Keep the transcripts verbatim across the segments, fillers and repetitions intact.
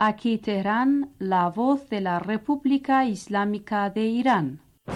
Aquí Teherán, la voz de la República Islámica de Irán.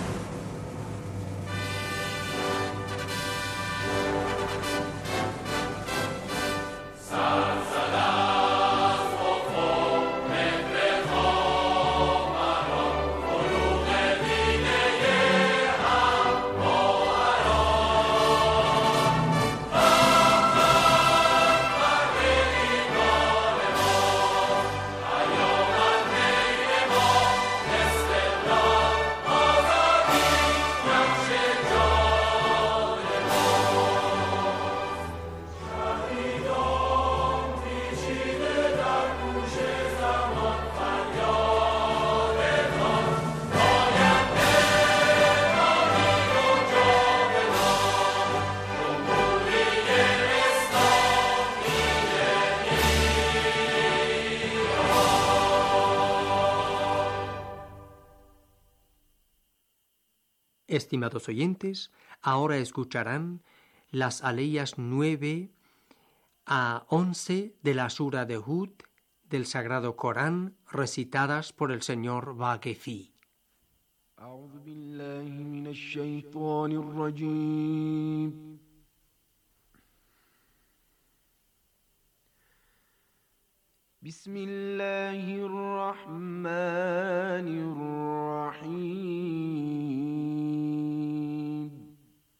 Estimados oyentes, ahora escucharán las aleyas nueve a once de la Sura de Hud del Sagrado Corán, recitadas por el señor Vaquefi. أعوذ بالله من الشيطان الرجيم بسم الله الرحمن الرحيم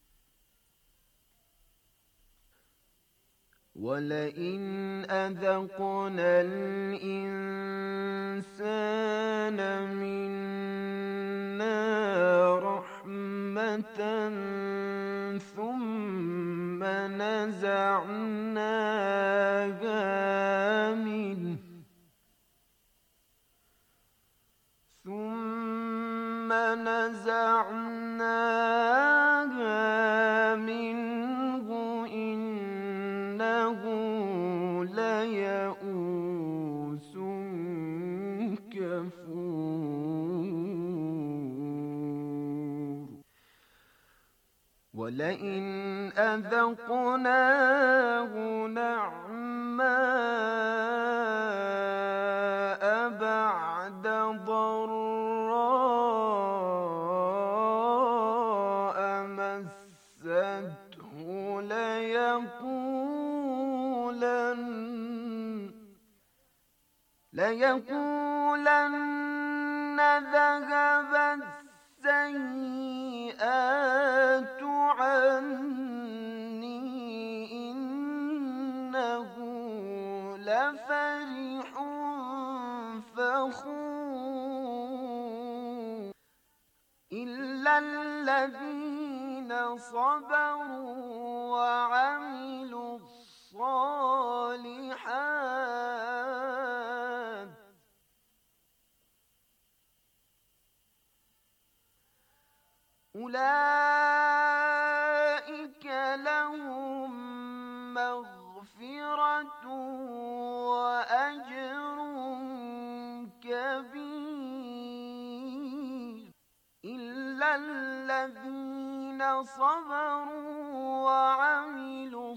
ولئن أذقنا الإنسان منا رحمة ثم نزعناها منه ثم نزعناها منه إنه ليئوس كفور ولئن أذقناه نعماء بعد ضراء مسته ليقولن ليقولن ذهب السيئات عني إنه لفرح فخور إلا الذين صبروا وعملوا الصالحات أولئك لهم مغفرة وأجر كبير إلا الذين صبروا وعملوا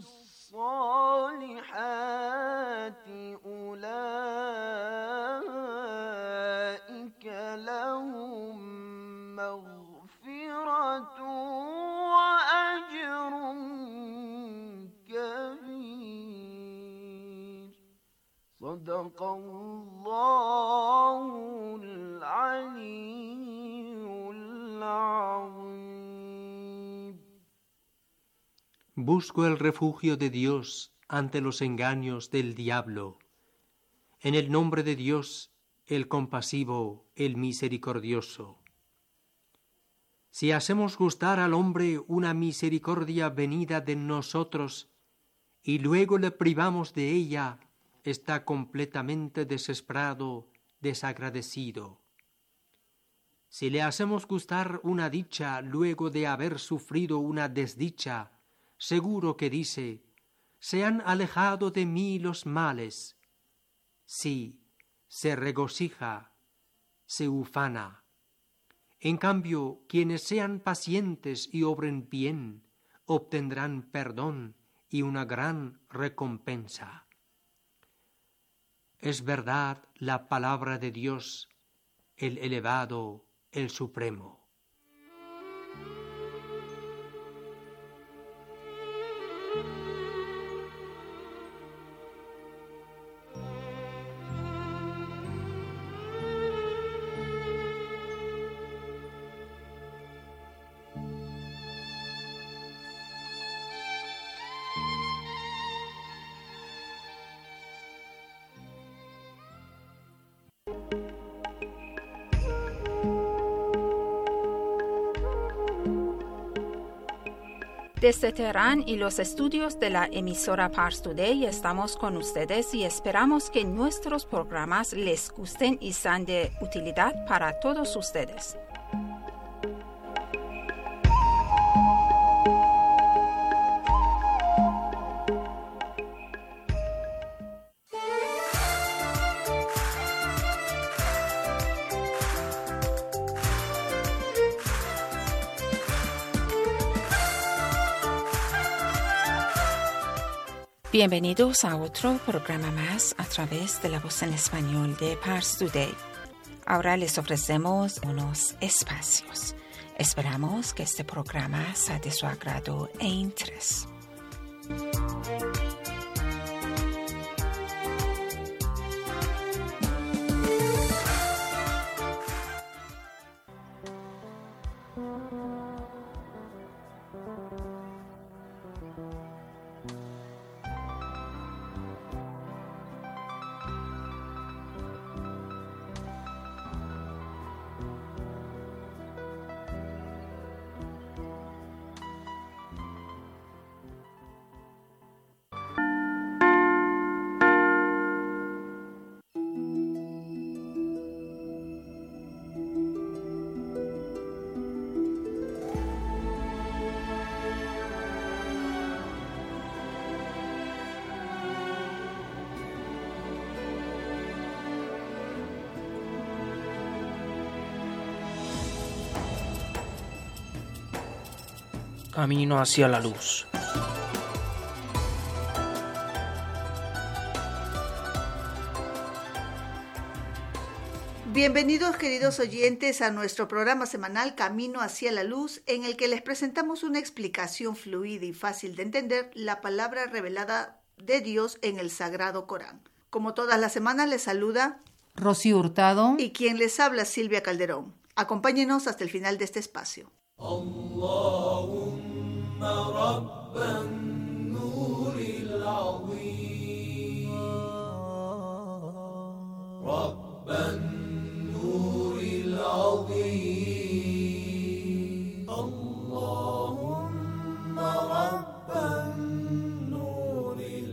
الصالحات أولئك لهم مغفرة وأجر كبير صدق الله العلي العظيم. Busco el refugio de Dios ante los engaños del diablo. En el nombre de Dios, el compasivo, el misericordioso. Si hacemos gustar al hombre una misericordia venida de nosotros y luego le privamos de ella, está completamente desesperado, desagradecido. Si le hacemos gustar una dicha luego de haber sufrido una desdicha, seguro que dice: se han alejado de mí los males. Sí, se regocija, se ufana. En cambio, quienes sean pacientes y obren bien, obtendrán perdón y una gran recompensa. es verdad la palabra de Dios, el elevado, el supremo. Desde Teherán y los estudios de la emisora Pars Today estamos con ustedes y esperamos que nuestros programas les gusten y sean de utilidad para todos ustedes. Bienvenidos a otro programa más a través de la voz en español de Pars Today. Ahora les ofrecemos unos espacios. Esperamos que este programa sea de su agrado e interés. Camino hacia la luz. Bienvenidos, queridos oyentes, a nuestro programa semanal Camino hacia la Luz, en el que les presentamos una explicación fluida y fácil de entender la palabra revelada de Dios en el Sagrado Corán. Como todas las semanas, les saluda Rocío Hurtado y quien les habla, Silvia Calderón. Acompáñenos hasta el final de este espacio. Allahumma rabban nuril azim, rabban nuril azim, Allahumma rabban nuril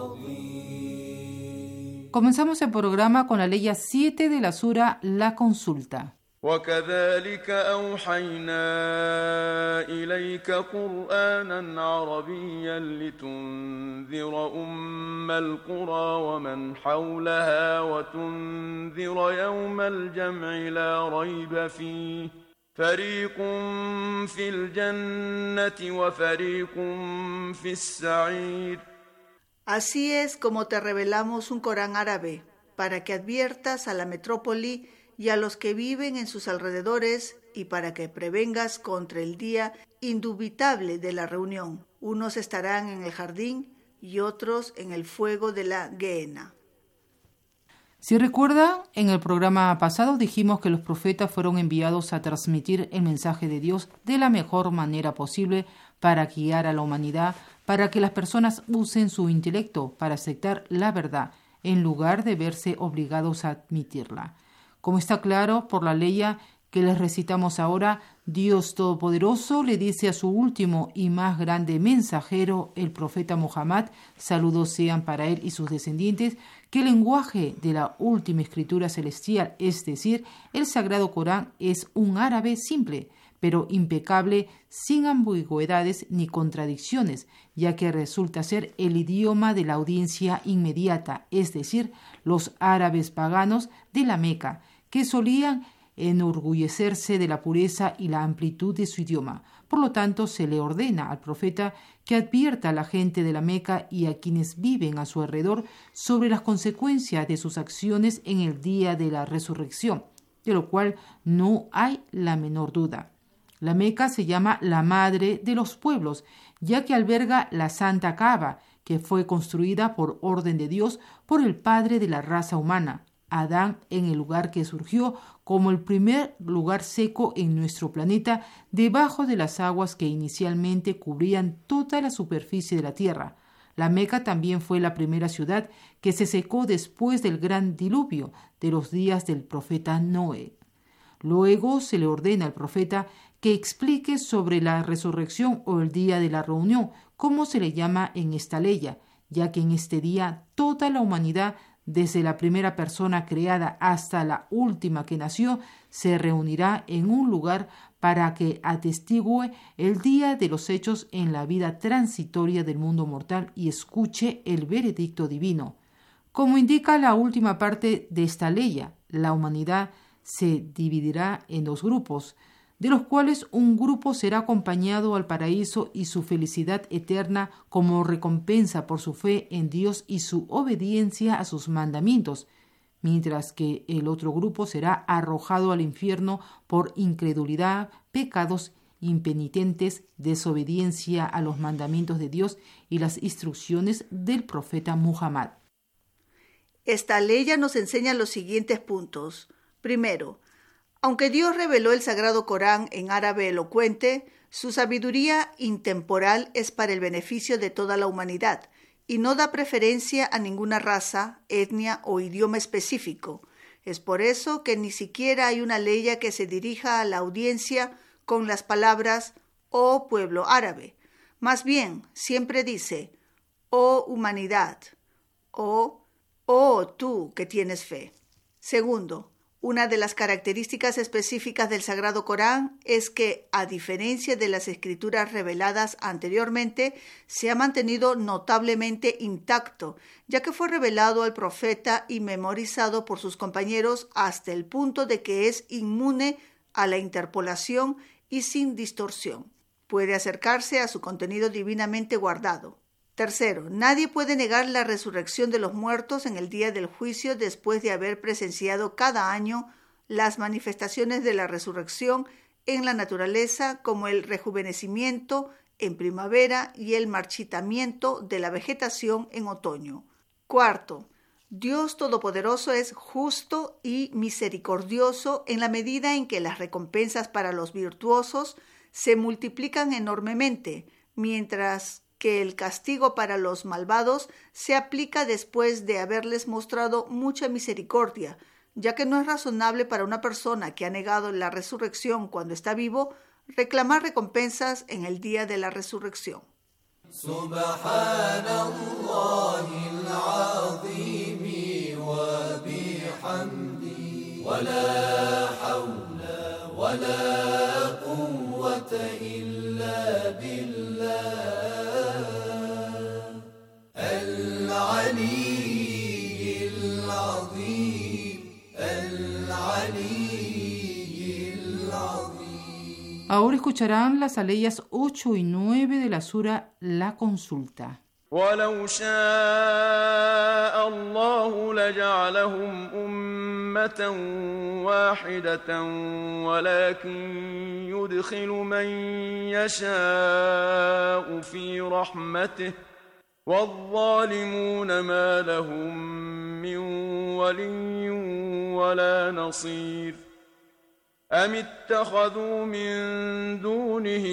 azim. Comenzamos el programa con la ley siete de la sura La Consulta. وكذلك أوحينا إليك قرآنا عربيا لتنذر أم القرى ومن حولها وتنذر يوم الجمع لا ريب فيه فريق في الجنة وفريق في السعير. Así es como te revelamos un Corán árabe, para que adviertas a la metrópoli y a los que viven en sus alrededores, y para que prevengas contra el día indubitable de la reunión. Unos estarán en el jardín y otros en el fuego de la Gehenna. Si recuerdan, en el programa pasado dijimos que los profetas fueron enviados a transmitir el mensaje de Dios de la mejor manera posible para guiar a la humanidad, para que las personas usen su intelecto para aceptar la verdad, en lugar de verse obligados a admitirla. Como está claro por la ley que les recitamos ahora, Dios Todopoderoso le dice a su último y más grande mensajero, el profeta Muhammad, saludos sean para él y sus descendientes, que el lenguaje de la última escritura celestial, es decir, el Sagrado Corán, es un árabe simple, pero impecable, sin ambigüedades ni contradicciones, ya que resulta ser el idioma de la audiencia inmediata, es decir, los árabes paganos de la Meca, que solían enorgullecerse de la pureza y la amplitud de su idioma. Por lo tanto, se le ordena al profeta que advierta a la gente de la Meca y a quienes viven a su alrededor sobre las consecuencias de sus acciones en el día de la resurrección, de lo cual no hay la menor duda. La Meca se llama la madre de los pueblos, ya que alberga la Santa Kaaba, que fue construida por orden de Dios por el padre de la raza humana, Adán, en el lugar que surgió como el primer lugar seco en nuestro planeta, debajo de las aguas que inicialmente cubrían toda la superficie de la tierra. La Meca también fue la primera ciudad que se secó después del gran diluvio de los días del profeta Noé. Luego se le ordena al profeta que explique sobre la resurrección o el día de la reunión, como se le llama en esta ley, ya que en este día toda la humanidad, desde la primera persona creada hasta la última que nació, se reunirá en un lugar para que atestigue el día de los hechos en la vida transitoria del mundo mortal y escuche el veredicto divino. Como indica la última parte de esta ley, la humanidad se dividirá en dos grupos, de los cuales un grupo será acompañado al paraíso y su felicidad eterna como recompensa por su fe en Dios y su obediencia a sus mandamientos, mientras que el otro grupo será arrojado al infierno por incredulidad, pecados impenitentes, desobediencia a los mandamientos de Dios y las instrucciones del profeta Muhammad. Esta ley ya nos enseña los siguientes puntos. Primero, aunque Dios reveló el Sagrado Corán en árabe elocuente, su sabiduría intemporal es para el beneficio de toda la humanidad y no da preferencia a ninguna raza, etnia o idioma específico. Es por eso que ni siquiera hay una ley que se dirija a la audiencia con las palabras «Oh pueblo árabe». Más bien, siempre dice «Oh humanidad» o «Oh tú que tienes fe». Segundo, una de las características específicas del Sagrado Corán es que, a diferencia de las escrituras reveladas anteriormente, se ha mantenido notablemente intacto, ya que fue revelado al profeta y memorizado por sus compañeros hasta el punto de que es inmune a la interpolación y sin distorsión. Puede acercarse a su contenido divinamente guardado. Tercero, nadie puede negar la resurrección de los muertos en el día del juicio después de haber presenciado cada año las manifestaciones de la resurrección en la naturaleza, como el rejuvenecimiento en primavera y el marchitamiento de la vegetación en otoño. Cuarto, Dios Todopoderoso es justo y misericordioso en la medida en que las recompensas para los virtuosos se multiplican enormemente, mientras que el castigo para los malvados se aplica después de haberles mostrado mucha misericordia, ya que no es razonable para una persona que ha negado la resurrección cuando está vivo reclamar recompensas en el día de la resurrección. Ahora escucharán las aleyas ocho y nueve de la sura La Consulta. ولو شاء الله لجعلهم أمة واحدة ولكن يدخل من يشاء في رحمته والظالمون ما لهم من ولي ولا نصير أم اتخذوا من دونه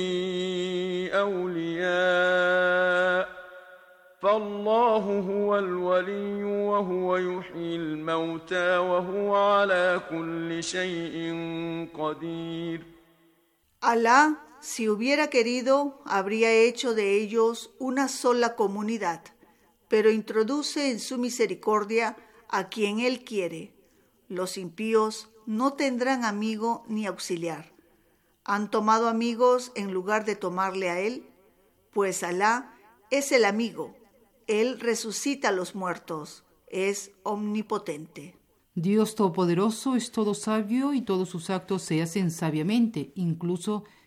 أولياء فالله هو الولي وهو يحيي الموتى وهو على كل شيء قدير. Alá, si hubiera querido, habría hecho de ellos una sola comunidad, pero introduce en su misericordia a quien Él quiere. Los impíos no tendrán amigo ni auxiliar. ¿Han tomado amigos en lugar de tomarle a Él? Pues Alá es el amigo. Él resucita a los muertos. Es omnipotente. Dios Todopoderoso es todo sabio y todos sus actos se hacen sabiamente, incluso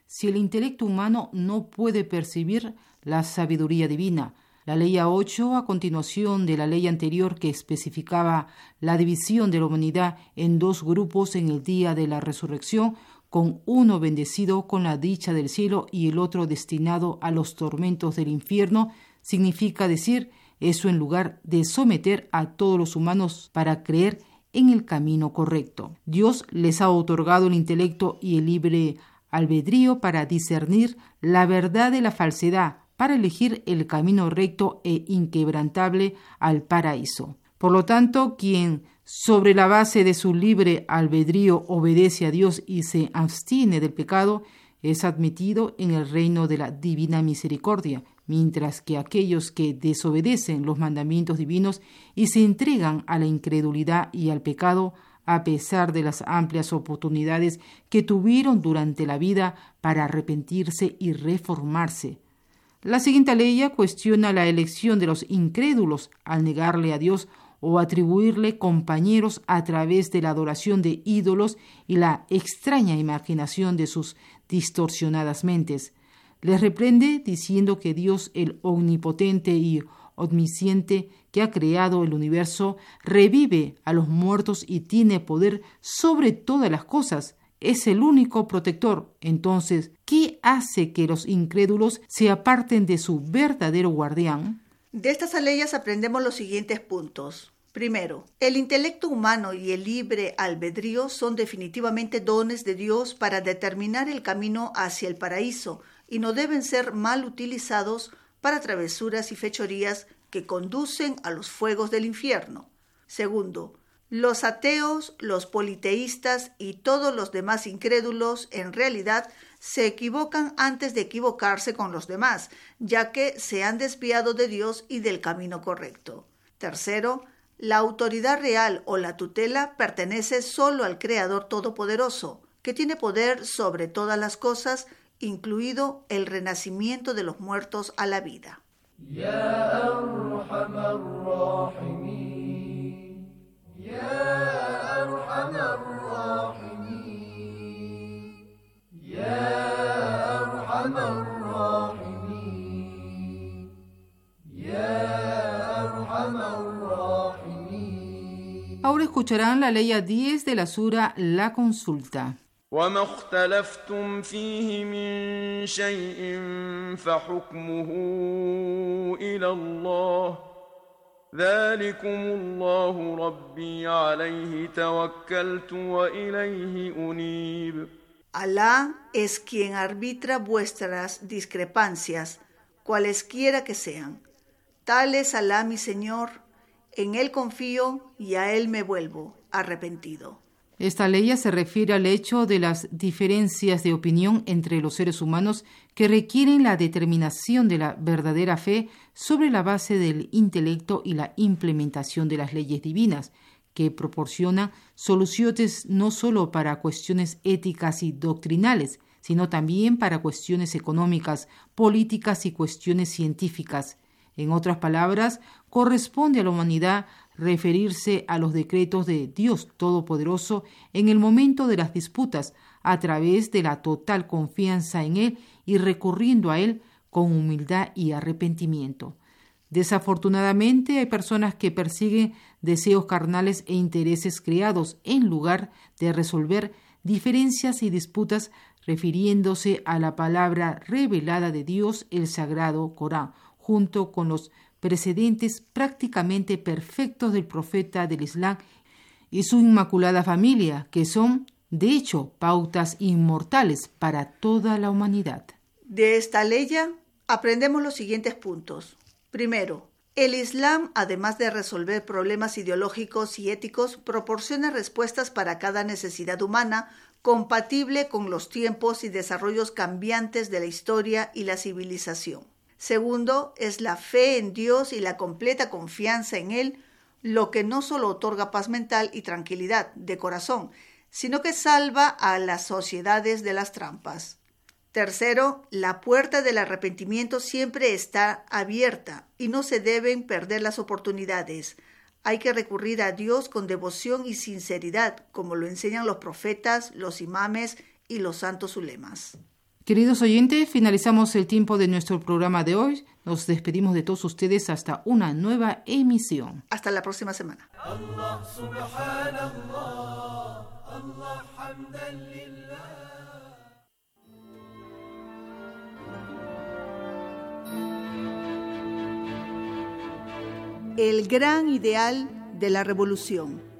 si el intelecto humano no puede percibir la sabiduría divina? La ley A ocho, a continuación de la ley anterior que especificaba la división de la humanidad en dos grupos en el día de la resurrección, con uno bendecido con la dicha del cielo y el otro destinado a los tormentos del infierno, significa decir eso en lugar de someter a todos los humanos para creer en el camino correcto. Dios les ha otorgado el intelecto y el libre albedrío para discernir la verdad de la falsedad, para elegir el camino recto e inquebrantable al paraíso. Por lo tanto, quien sobre la base de su libre albedrío obedece a Dios y se abstiene del pecado, es admitido en el reino de la divina misericordia, mientras que aquellos que desobedecen los mandamientos divinos y se entregan a la incredulidad y al pecado, a pesar de las amplias oportunidades que tuvieron durante la vida para arrepentirse y reformarse. La siguiente ley cuestiona la elección de los incrédulos al negarle a Dios o atribuirle compañeros a través de la adoración de ídolos y la extraña imaginación de sus distorsionadas mentes. Les reprende diciendo que Dios, el omnipotente y omnisciente que ha creado el universo, revive a los muertos y tiene poder sobre todas las cosas. Es el único protector. Entonces, ¿qué hace que los incrédulos se aparten de su verdadero guardián? De estas aleyas aprendemos los siguientes puntos. Primero, el intelecto humano y el libre albedrío son definitivamente dones de Dios para determinar el camino hacia el paraíso y no deben ser mal utilizados para travesuras y fechorías que conducen a los fuegos del infierno. Segundo, los ateos, los politeístas y todos los demás incrédulos en realidad se equivocan antes de equivocarse con los demás, ya que se han desviado de Dios y del camino correcto. Tercero, la autoridad real o la tutela pertenece solo al Creador Todopoderoso, que tiene poder sobre todas las cosas, incluido el renacimiento de los muertos a la vida. Ya Arhamar Rahimin, Ya Arhamar Rahimin, Ya Arhamar Rahimin, Ya Arhamar Rahimin. Ahora escucharán la ley diez de la sura La Consulta. وما اختلفتم فيه من شيء فحكمه إلى الله ذلكم الله ربي عليه توكلت وإليه أنيب. Alá es quien arbitra vuestras discrepancias, cualesquiera que sean. Tal es Alá mi Señor, en Él confío y a Él me vuelvo, arrepentido. Esta ley se refiere al hecho de las diferencias de opinión entre los seres humanos que requieren la determinación de la verdadera fe sobre la base del intelecto y la implementación de las leyes divinas, que proporcionan soluciones no solo para cuestiones éticas y doctrinales, sino también para cuestiones económicas, políticas y cuestiones científicas. En otras palabras, corresponde a la humanidad referirse a los decretos de Dios Todopoderoso en el momento de las disputas, a través de la total confianza en Él y recurriendo a Él con humildad y arrepentimiento. Desafortunadamente, hay personas que persiguen deseos carnales e intereses creados en lugar de resolver diferencias y disputas refiriéndose a la palabra revelada de Dios, el Sagrado Corán, junto con los precedentes prácticamente perfectos del profeta del Islam y su inmaculada familia, que son, de hecho, pautas inmortales para toda la humanidad. De esta ley aprendemos los siguientes puntos. Primero, el Islam, además de resolver problemas ideológicos y éticos, proporciona respuestas para cada necesidad humana compatible con los tiempos y desarrollos cambiantes de la historia y la civilización. Segundo, es la fe en Dios y la completa confianza en Él, lo que no solo otorga paz mental y tranquilidad de corazón, sino que salva a las sociedades de las trampas. Tercero, la puerta del arrepentimiento siempre está abierta y no se deben perder las oportunidades. Hay que recurrir a Dios con devoción y sinceridad, como lo enseñan los profetas, los imames y los santos ulemas. Queridos oyentes, finalizamos el tiempo de nuestro programa de hoy. Nos despedimos de todos ustedes hasta una nueva emisión. Hasta la próxima semana. El gran ideal de la revolución.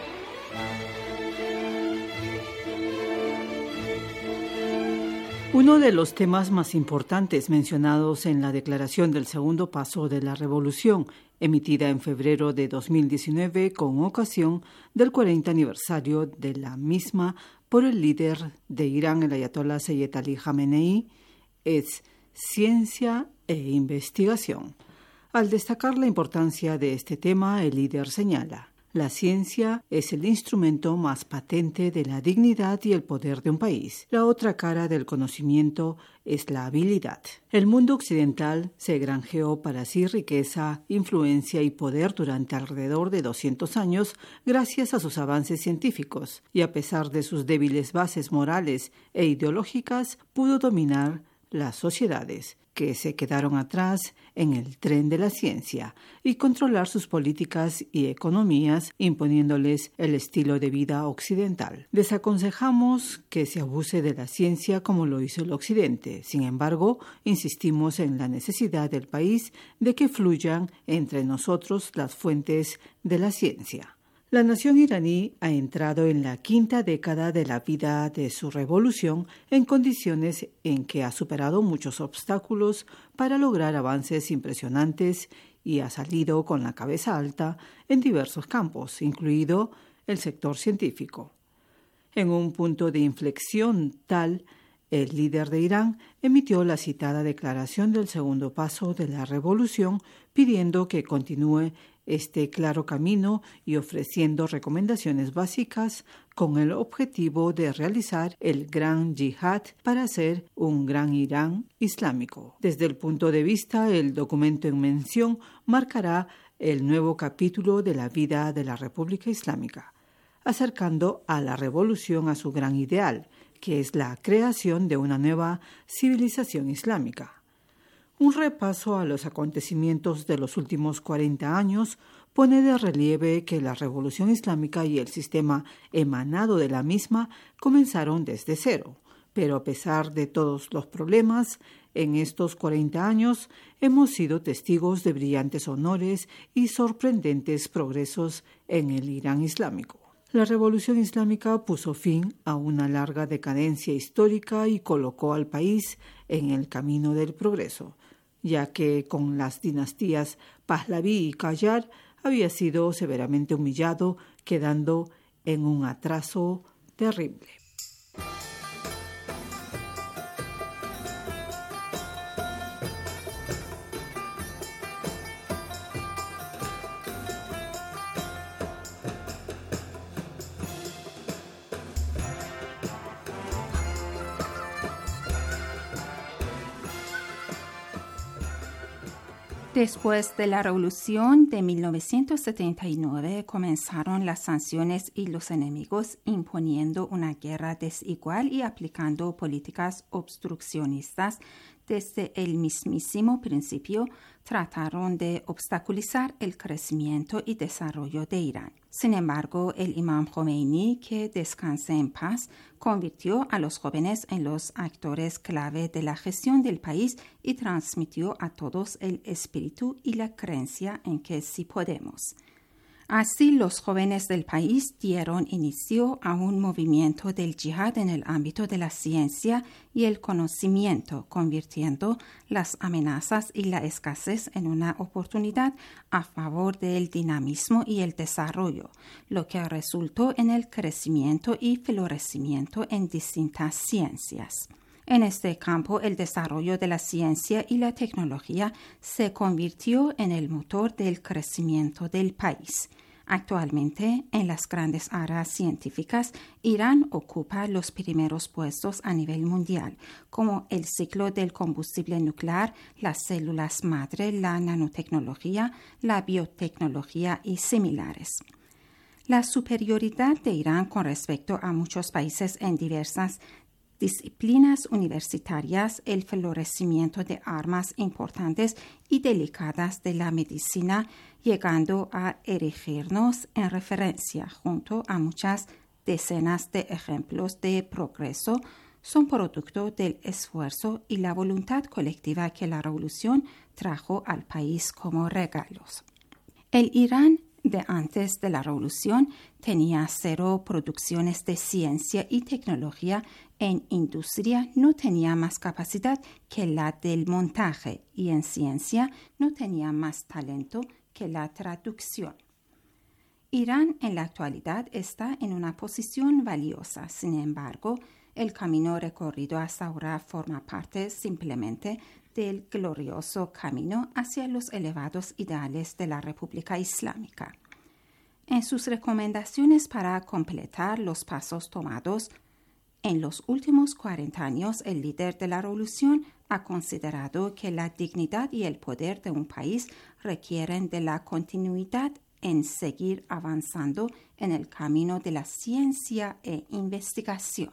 Uno de los temas más importantes mencionados en la declaración del segundo paso de la revolución, emitida en febrero de dos mil diecinueve con ocasión del cuarenta aniversario de la misma por el líder de Irán, el ayatolá Seyed Ali Jamenei, es ciencia e investigación. Al destacar la importancia de este tema, el líder señala: la ciencia es el instrumento más patente de la dignidad y el poder de un país. La otra cara del conocimiento es la habilidad. El mundo occidental se granjeó para sí riqueza, influencia y poder durante alrededor de doscientos años gracias a sus avances científicos, y a pesar de sus débiles bases morales e ideológicas, pudo dominar las sociedades, que se quedaron atrás en el tren de la ciencia, y controlar sus políticas y economías imponiéndoles el estilo de vida occidental. Desaconsejamos que se abuse de la ciencia como lo hizo el Occidente. Sin embargo, insistimos en la necesidad del país de que fluyan entre nosotros las fuentes de la ciencia. La nación iraní ha entrado en la quinta década de la vida de su revolución en condiciones en que ha superado muchos obstáculos para lograr avances impresionantes y ha salido con la cabeza alta en diversos campos, incluido el sector científico. En un punto de inflexión tal, el líder de Irán emitió la citada declaración del segundo paso de la revolución, pidiendo que continúe este claro camino y ofreciendo recomendaciones básicas con el objetivo de realizar el gran yihad para hacer un gran Irán islámico. Desde el punto de vista, el documento en mención marcará el nuevo capítulo de la vida de la República Islámica, acercando a la revolución a su gran ideal, que es la creación de una nueva civilización islámica. Un repaso a los acontecimientos de los últimos cuarenta años pone de relieve que la revolución islámica y el sistema emanado de la misma comenzaron desde cero, pero a pesar de todos los problemas, en estos cuarenta años hemos sido testigos de brillantes honores y sorprendentes progresos en el Irán islámico. La revolución islámica puso fin a una larga decadencia histórica y colocó al país en el camino del progreso, ya que con las dinastías Pahlaví y Qajar había sido severamente humillado, quedando en un atraso terrible. Después de la revolución de mil novecientos setenta y nueve comenzaron las sanciones y los enemigos imponiendo una guerra desigual y aplicando políticas obstruccionistas. Desde el mismísimo principio trataron de obstaculizar el crecimiento y desarrollo de Irán. Sin embargo, el imam Khomeini, que descanse en paz, convirtió a los jóvenes en los actores clave de la gestión del país y transmitió a todos el espíritu y la creencia en que sí podemos. Así, los jóvenes del país dieron inicio a un movimiento del yihad en el ámbito de la ciencia y el conocimiento, convirtiendo las amenazas y la escasez en una oportunidad a favor del dinamismo y el desarrollo, lo que resultó en el crecimiento y florecimiento en distintas ciencias. En este campo, el desarrollo de la ciencia y la tecnología se convirtió en el motor del crecimiento del país. Actualmente, en las grandes áreas científicas, Irán ocupa los primeros puestos a nivel mundial, como el ciclo del combustible nuclear, las células madre, la nanotecnología, la biotecnología y similares. La superioridad de Irán con respecto a muchos países en diversas disciplinas universitarias el florecimiento de armas importantes y delicadas de la medicina, llegando a erigirnos en referencia junto a muchas decenas de ejemplos de progreso, son producto del esfuerzo y la voluntad colectiva que la revolución trajo al país como regalos. El Irán de antes de la revolución tenía cero producciones de ciencia y tecnología en industria, no tenía más capacidad que la del montaje y en ciencia no tenía más talento que la traducción. Irán en la actualidad está en una posición valiosa, sin embargo, el camino recorrido hasta ahora forma parte simplemente del glorioso camino hacia los elevados ideales de la República Islámica. En sus recomendaciones para completar los pasos tomados en los últimos cuarenta años, el líder de la revolución ha considerado que la dignidad y el poder de un país requieren de la continuidad en seguir avanzando en el camino de la ciencia e investigación.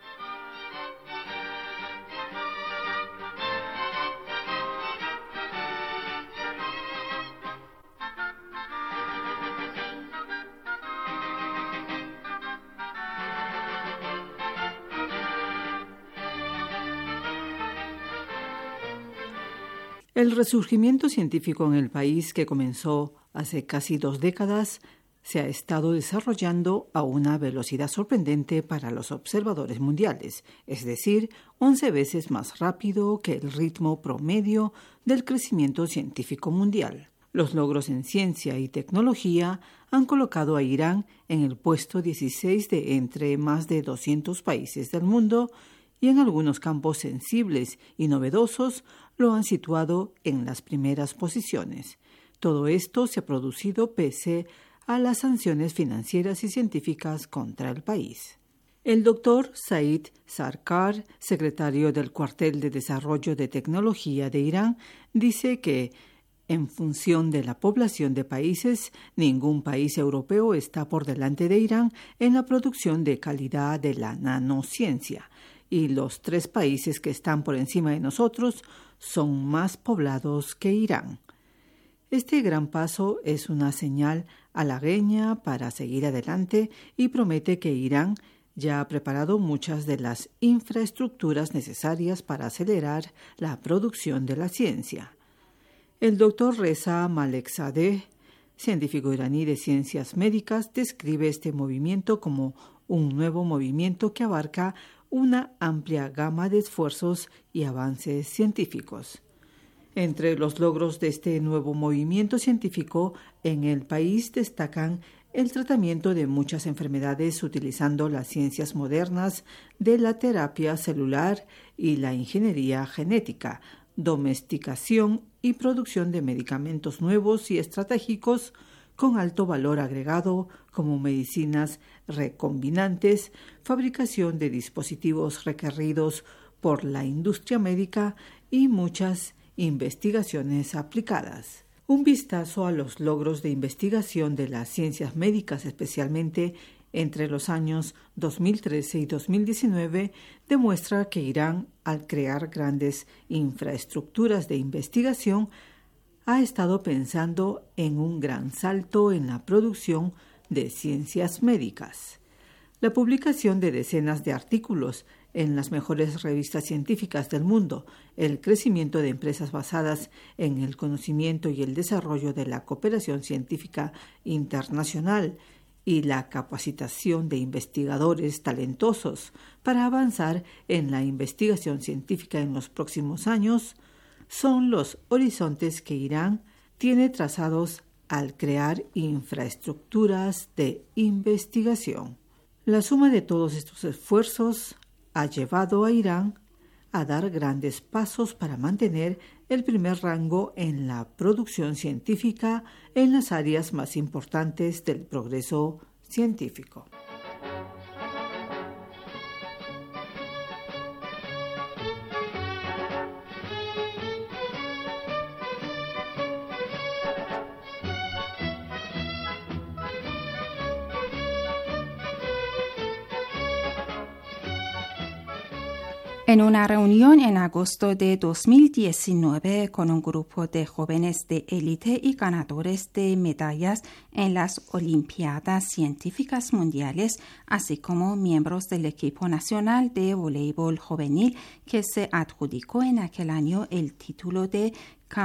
El resurgimiento científico en el país, que comenzó hace casi dos décadas, se ha estado desarrollando a una velocidad sorprendente para los observadores mundiales, es decir, once veces más rápido que el ritmo promedio del crecimiento científico mundial. Los logros en ciencia y tecnología han colocado a Irán en el puesto dieciséis de entre más de doscientos países del mundo y en algunos campos sensibles y novedosos lo han situado en las primeras posiciones. Todo esto se ha producido pese a las sanciones financieras y científicas contra el país. El doctor Said Sarkar, secretario del Cuartel de Desarrollo de Tecnología de Irán, dice que, en función de la población de países, ningún país europeo está por delante de Irán en la producción de calidad de la nanociencia, y los tres países que están por encima de nosotros son más poblados que Irán. Este gran paso es una señal halagüeña para seguir adelante y promete que Irán ya ha preparado muchas de las infraestructuras necesarias para acelerar la producción de la ciencia. El doctor Reza Malekzadeh, científico iraní de ciencias médicas, describe este movimiento como un nuevo movimiento que abarca una amplia gama de esfuerzos y avances científicos. Entre los logros de este nuevo movimiento científico en el país destacan el tratamiento de muchas enfermedades utilizando las ciencias modernas de la terapia celular y la ingeniería genética, domesticación y producción de medicamentos nuevos y estratégicos con alto valor agregado como medicinas recombinantes, fabricación de dispositivos requeridos por la industria médica y muchas investigaciones aplicadas. Un vistazo a los logros de investigación de las ciencias médicas, especialmente entre los años dos mil trece y dos mil diecinueve, demuestra que Irán, al crear grandes infraestructuras de investigación, ha estado pensando en un gran salto en la producción de ciencias médicas. La publicación de decenas de artículos en las mejores revistas científicas del mundo, el crecimiento de empresas basadas en el conocimiento y el desarrollo de la cooperación científica internacional y la capacitación de investigadores talentosos para avanzar en la investigación científica en los próximos años son los horizontes que Irán tiene trazados al crear infraestructuras de investigación. La suma de todos estos esfuerzos ha llevado a Irán a dar grandes pasos para mantener el primer rango en la producción científica en las áreas más importantes del progreso científico. En una reunión en agosto de dos mil diecinueve con un grupo de jóvenes de élite y ganadores de medallas en las Olimpiadas Científicas Mundiales, así como miembros del equipo nacional de voleibol juvenil que se adjudicó en aquel año el título de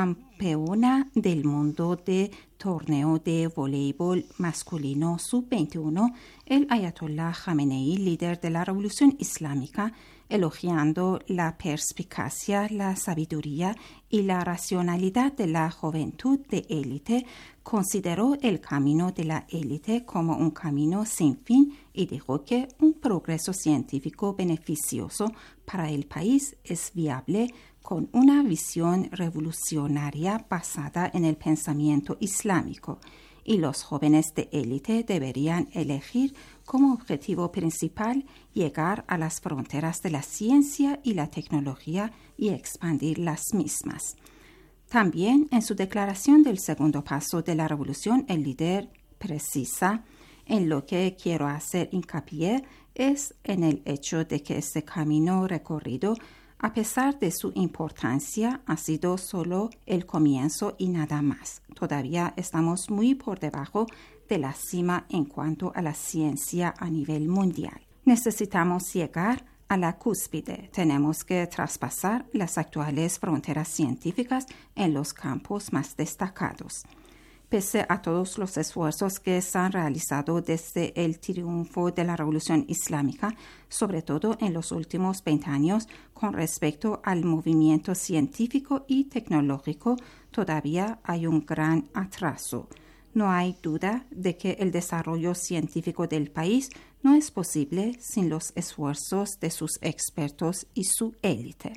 campeona del mundo de torneo de voleibol masculino sub veintiuno, el Ayatollah Khamenei, líder de la Revolución Islámica, elogiando la perspicacia, la sabiduría y la racionalidad de la juventud de élite, consideró el camino de la élite como un camino sin fin y dijo que un progreso científico beneficioso para el país es viable con una visión revolucionaria basada en el pensamiento islámico, y los jóvenes de élite deberían elegir como objetivo principal llegar a las fronteras de la ciencia y la tecnología y expandir las mismas. También en su declaración del segundo paso de la revolución, el líder precisa: en lo que quiero hacer hincapié es en el hecho de que este camino recorrido, a pesar de su importancia, ha sido solo el comienzo y nada más. Todavía estamos muy por debajo de la cima en cuanto a la ciencia a nivel mundial. Necesitamos llegar a la cúspide. Tenemos que traspasar las actuales fronteras científicas en los campos más destacados. Pese a todos los esfuerzos que se han realizado desde el triunfo de la Revolución Islámica, sobre todo en los últimos veinte años, con respecto al movimiento científico y tecnológico, todavía hay un gran atraso. No hay duda de que el desarrollo científico del país no es posible sin los esfuerzos de sus expertos y su élite.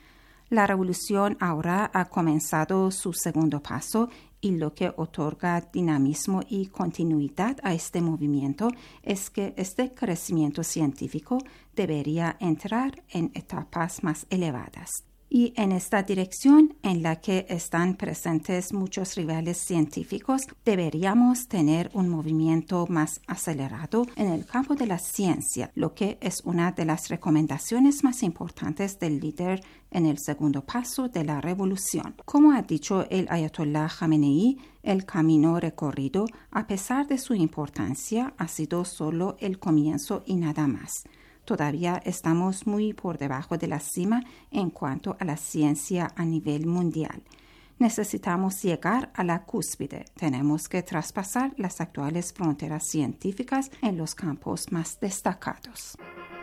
La revolución ahora ha comenzado su segundo paso, y lo que otorga dinamismo y continuidad a este movimiento es que este crecimiento científico debería entrar en etapas más elevadas. Y en esta dirección, en la que están presentes muchos rivales científicos, deberíamos tener un movimiento más acelerado en el campo de la ciencia, lo que es una de las recomendaciones más importantes del líder en el segundo paso de la revolución. Como ha dicho el Ayatollah Khamenei, el camino recorrido, a pesar de su importancia, ha sido solo el comienzo y nada más. Todavía estamos muy por debajo de la cima en cuanto a la ciencia a nivel mundial. Necesitamos llegar a la cúspide. Tenemos que traspasar las actuales fronteras científicas en los campos más destacados.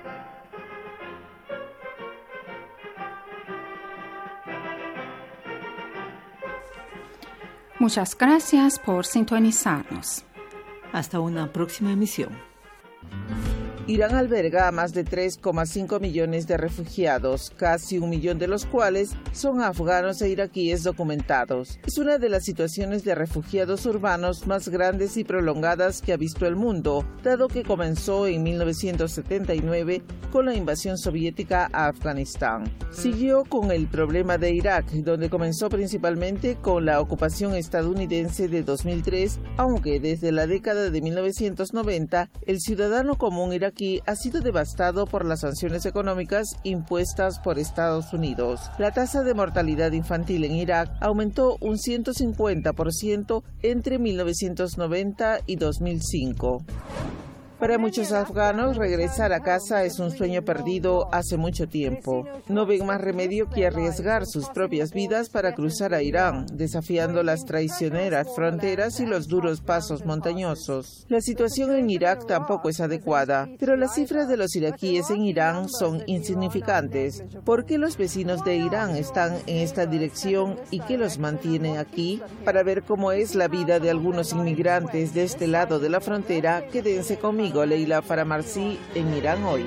Muchas gracias por sintonizarnos. Hasta una próxima emisión. Irán alberga a más de tres coma cinco millones de refugiados, casi un millón de los cuales son afganos e iraquíes documentados. Es una de las situaciones de refugiados urbanos más grandes y prolongadas que ha visto el mundo, dado que comenzó en mil novecientos setenta y nueve con la invasión soviética a Afganistán. Siguió con el problema de Irak, donde comenzó principalmente con la ocupación estadounidense de dos mil tres, aunque desde la década de mil novecientos noventa el ciudadano común iraquí ha sido devastado por las sanciones económicas impuestas por Estados Unidos. La tasa de mortalidad infantil en Irak aumentó un ciento cincuenta por ciento entre mil novecientos noventa y dos mil cinco. Para muchos afganos, regresar a casa es un sueño perdido hace mucho tiempo. No ven más remedio que arriesgar sus propias vidas para cruzar a Irán, desafiando las traicioneras fronteras y los duros pasos montañosos. La situación en Irak tampoco es adecuada, pero las cifras de los iraquíes en Irán son insignificantes. ¿Por qué los vecinos de Irán están en esta dirección y qué los mantiene aquí? Para ver cómo es la vida de algunos inmigrantes de este lado de la frontera, quédense conmigo. Leila Faramarsi en Irán hoy.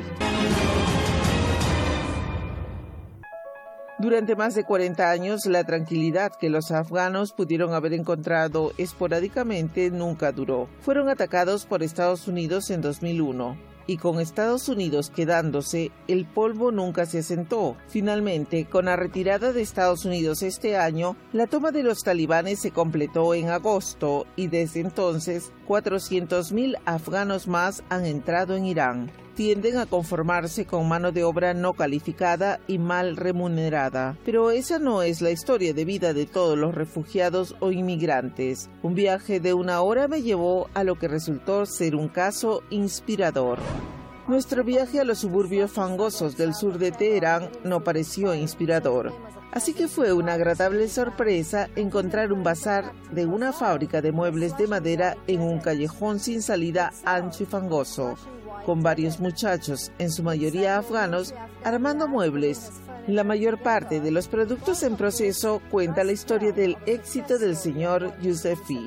Durante más de cuarenta años, la tranquilidad que los afganos pudieron haber encontrado esporádicamente nunca duró. Fueron atacados por Estados Unidos en dos mil uno. Y con Estados Unidos quedándose, el polvo nunca se asentó. Finalmente, con la retirada de Estados Unidos este año, la toma de los talibanes se completó en agosto y desde entonces cuatrocientos mil afganos más han entrado en Irán. tienden a conformarse con mano de obra no calificada y mal remunerada. Pero esa no es la historia de vida de todos los refugiados o inmigrantes. Un viaje de una hora me llevó a lo que resultó ser un caso inspirador. Nuestro viaje a los suburbios fangosos del sur de Teherán no pareció inspirador. Así que fue una agradable sorpresa encontrar un bazar de una fábrica de muebles de madera en un callejón sin salida ancho y fangoso, con varios muchachos, en su mayoría afganos, armando muebles. La mayor parte de los productos en proceso cuenta la historia del éxito del señor Yousefi.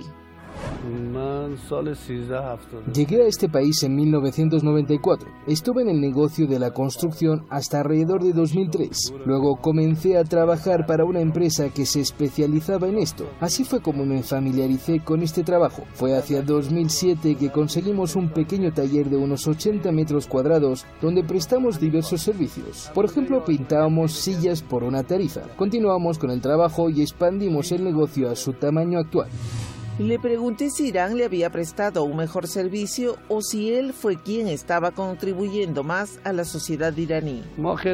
Llegué a este país en mil novecientos noventa y cuatro. Estuve en el negocio de la construcción hasta alrededor de dos mil tres. Luego comencé a trabajar para una empresa que se especializaba en esto. Así fue como me familiaricé con este trabajo. Fue hacia dos mil siete que conseguimos un pequeño taller de unos ochenta metros cuadrados donde prestamos diversos servicios. Por ejemplo, pintábamos sillas por una tarifa. Continuamos con el trabajo y expandimos el negocio a su tamaño actual. Le pregunté si Irán le había prestado un mejor servicio o si él fue quien estaba contribuyendo más a la sociedad iraní.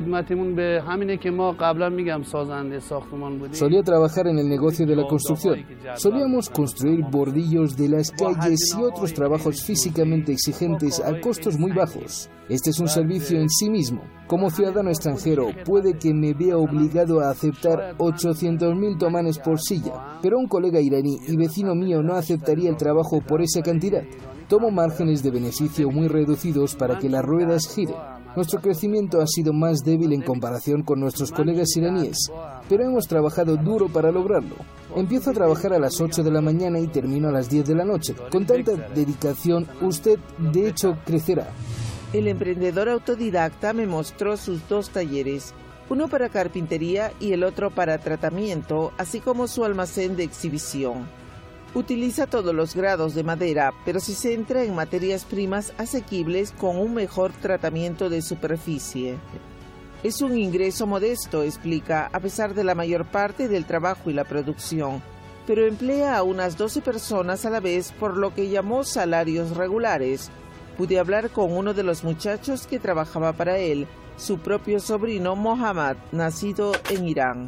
Solía trabajar en el negocio de la construcción. Solíamos construir bordillos de las calles y otros trabajos físicamente exigentes a costos muy bajos. Este es un servicio en sí mismo. Como ciudadano extranjero, puede que me vea obligado a aceptar ochocientos mil tomanes por silla, pero un colega iraní y vecino mío no aceptaría el trabajo por esa cantidad. Tomo márgenes de beneficio muy reducidos para que las ruedas giren. Nuestro crecimiento ha sido más débil en comparación con nuestros colegas iraníes, pero hemos trabajado duro para lograrlo. Empiezo a trabajar a las ocho de la mañana y termino a las diez de la noche. Con tanta dedicación, usted de hecho crecerá. El emprendedor autodidacta me mostró sus dos talleres, uno para carpintería y el otro para tratamiento, así como su almacén de exhibición. Utiliza todos los grados de madera, pero se centra en materias primas asequibles con un mejor tratamiento de superficie. Es un ingreso modesto, explica, a pesar de la mayor parte del trabajo y la producción, pero emplea a unas doce personas a la vez, por lo que llamó salarios regulares. Pude hablar con uno de los muchachos que trabajaba para él, su propio sobrino Mohammad, nacido en Irán.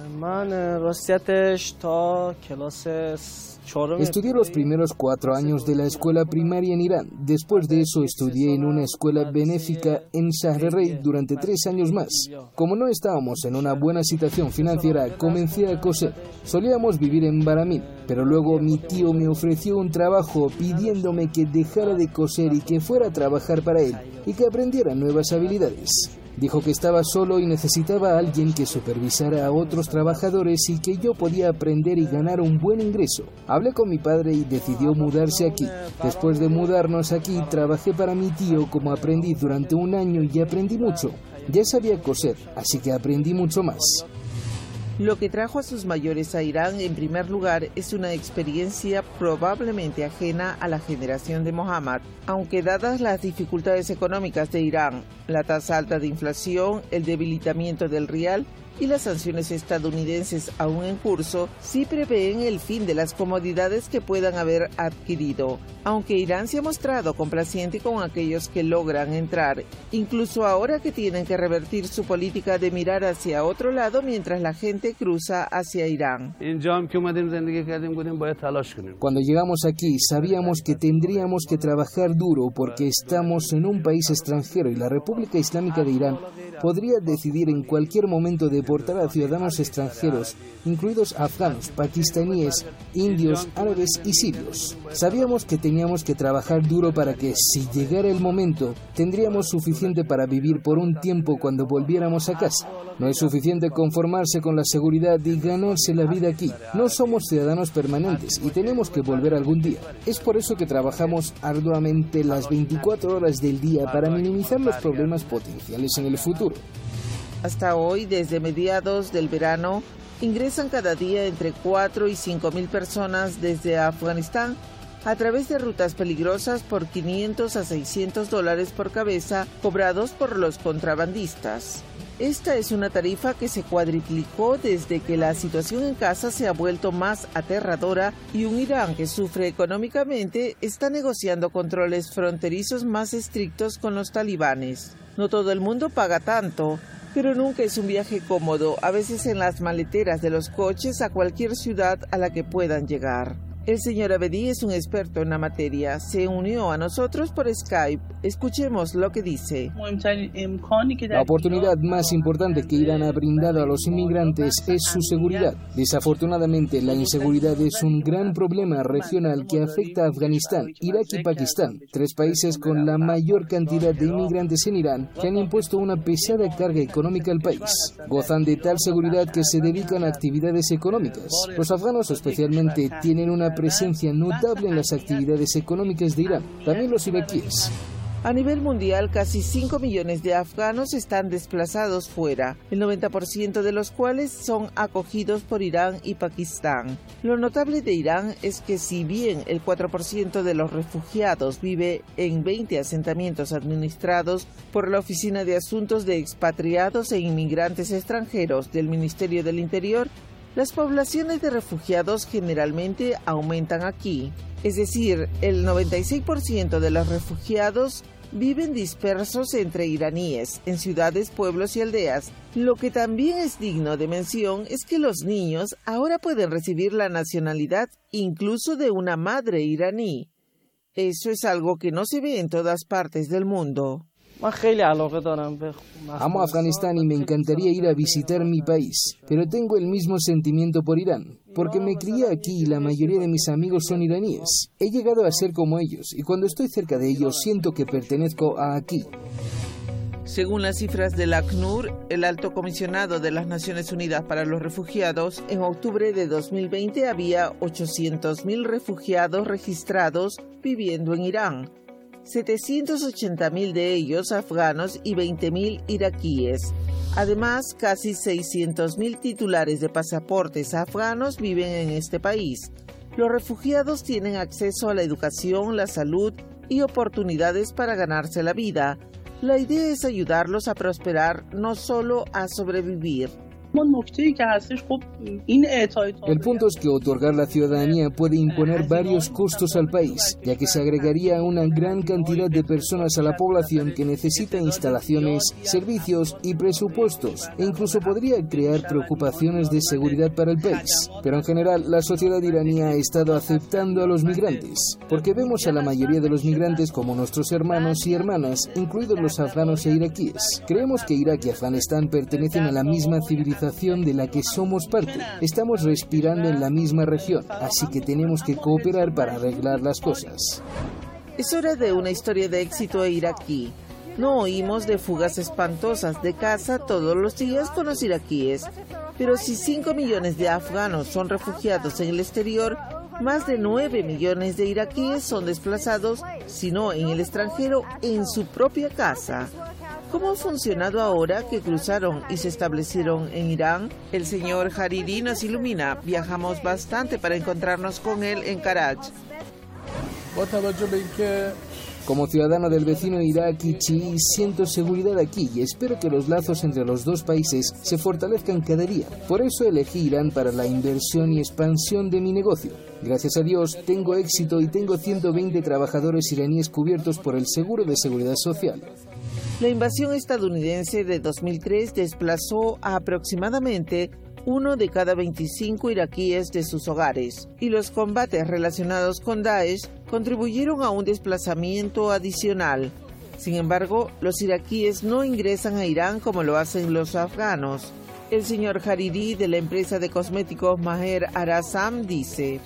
Estudié los primeros cuatro años de la escuela primaria en Irán. Después de eso estudié en una escuela benéfica en Shahrerey durante tres años más. Como no estábamos en una buena situación financiera, comencé a coser. Solíamos vivir en Baramil, pero luego mi tío me ofreció un trabajo pidiéndome que dejara de coser y que fuera a trabajar para él y que aprendiera nuevas habilidades. Dijo que estaba solo y necesitaba a alguien que supervisara a otros trabajadores y que yo podía aprender y ganar un buen ingreso. Hablé con mi padre y decidió mudarse aquí. Después de mudarnos aquí, trabajé para mi tío como aprendiz durante un año y aprendí mucho. Ya sabía coser, así que aprendí mucho más. Lo que trajo a sus mayores a Irán, en primer lugar, es una experiencia probablemente ajena a la generación de Mohammad, aunque dadas las dificultades económicas de Irán, la tasa alta de inflación, el debilitamiento del rial y las sanciones estadounidenses aún en curso, sí prevén el fin de las comodidades que puedan haber adquirido. Aunque Irán se ha mostrado complaciente con aquellos que logran entrar, incluso ahora que tienen que revertir su política de mirar hacia otro lado mientras la gente cruza hacia Irán. Cuando llegamos aquí, sabíamos que tendríamos que trabajar duro porque estamos en un país extranjero y la República Islámica de Irán podría decidir en cualquier momento deportar a ciudadanos extranjeros, incluidos afganos, pakistaníes, indios, árabes y sirios. Sabíamos que teníamos que trabajar duro para que, si llegara el momento, tendríamos suficiente para vivir por un tiempo cuando volviéramos a casa. No es suficiente conformarse con la seguridad y ganarse la vida aquí. No somos ciudadanos permanentes y tenemos que volver algún día. Es por eso que trabajamos arduamente las veinticuatro horas del día para minimizar los problemas potenciales en el futuro. Hasta hoy, desde mediados del verano, ingresan cada día entre cuatro y cinco mil personas desde Afganistán a través de rutas peligrosas por quinientos a seiscientos dólares por cabeza cobrados por los contrabandistas. Esta es una tarifa que se cuadriplicó desde que la situación en casa se ha vuelto más aterradora y un Irán que sufre económicamente está negociando controles fronterizos más estrictos con los talibanes. No todo el mundo paga tanto, pero nunca es un viaje cómodo, a veces en las maleteras de los coches a cualquier ciudad a la que puedan llegar. El señor Abedi es un experto en la materia. Se unió a nosotros por Skype. Escuchemos lo que dice. La oportunidad más importante que Irán ha brindado a los inmigrantes es su seguridad. Desafortunadamente, la inseguridad es un gran problema regional que afecta a Afganistán, Irak y Pakistán, tres países con la mayor cantidad de inmigrantes en Irán que han impuesto una pesada carga económica al país. Gozan de tal seguridad que se dedican a actividades económicas. Los afganos especialmente tienen una presencia notable en las actividades económicas de Irán, también los iraquíes. A nivel mundial, casi cinco millones de afganos están desplazados fuera, el noventa por ciento de los cuales son acogidos por Irán y Pakistán. Lo notable de Irán es que si bien el cuatro por ciento de los refugiados vive en veinte asentamientos administrados por la Oficina de Asuntos de Expatriados e Inmigrantes Extranjeros del Ministerio del Interior, las poblaciones de refugiados generalmente aumentan aquí. Es decir, el noventa y seis por ciento de los refugiados viven dispersos entre iraníes, en ciudades, pueblos y aldeas. Lo que también es digno de mención es que los niños ahora pueden recibir la nacionalidad incluso de una madre iraní. Eso es algo que no se ve en todas partes del mundo. Amo Afganistán y me encantaría ir a visitar mi país, pero tengo el mismo sentimiento por Irán, porque me crié aquí y la mayoría de mis amigos son iraníes. He llegado a ser como ellos y cuando estoy cerca de ellos siento que pertenezco a aquí. Según las cifras del ACNUR, el alto comisionado de las Naciones Unidas para los Refugiados, en octubre de dos mil veinte había ochocientos mil refugiados registrados viviendo en Irán. setecientos ochenta mil de ellos afganos y veinte mil iraquíes. Además, casi seiscientos mil titulares de pasaportes afganos viven en este país. Los refugiados tienen acceso a la educación, la salud y oportunidades para ganarse la vida. La idea es ayudarlos a prosperar, no solo a sobrevivir. El punto es que otorgar la ciudadanía puede imponer varios costos al país, ya que se agregaría una gran cantidad de personas a la población que necesita instalaciones, servicios y presupuestos, e incluso podría crear preocupaciones de seguridad para el país. Pero en general, la sociedad iraní ha estado aceptando a los migrantes, porque vemos a la mayoría de los migrantes como nuestros hermanos y hermanas, incluidos los afganos e iraquíes. Creemos que Irak y Afganistán pertenecen a la misma civilización de la que somos parte. Estamos respirando en la misma región, así que tenemos que cooperar para arreglar las cosas. Es hora de una historia de éxito iraquí. No oímos de fugas espantosas de casa todos los días con los iraquíes, pero si cinco millones de afganos son refugiados en el exterior, más de nueve millones de iraquíes son desplazados, si no en el extranjero, en su propia casa. ¿Cómo ha funcionado ahora que cruzaron y se establecieron en Irán? El señor Hariri nos ilumina. Viajamos bastante para encontrarnos con él en Karaj. Como ciudadano del vecino Irak y chií, siento seguridad aquí y espero que los lazos entre los dos países se fortalezcan cada día. Por eso elegí Irán para la inversión y expansión de mi negocio. Gracias a Dios, tengo éxito y tengo ciento veinte trabajadores iraníes cubiertos por el Seguro de Seguridad Social. La invasión estadounidense de dos mil tres desplazó a aproximadamente uno de cada veinticinco iraquíes de sus hogares, y los combates relacionados con Daesh contribuyeron a un desplazamiento adicional. Sin embargo, los iraquíes no ingresan a Irán como lo hacen los afganos. El señor Hariri de la empresa de cosméticos Maher Arasam dice: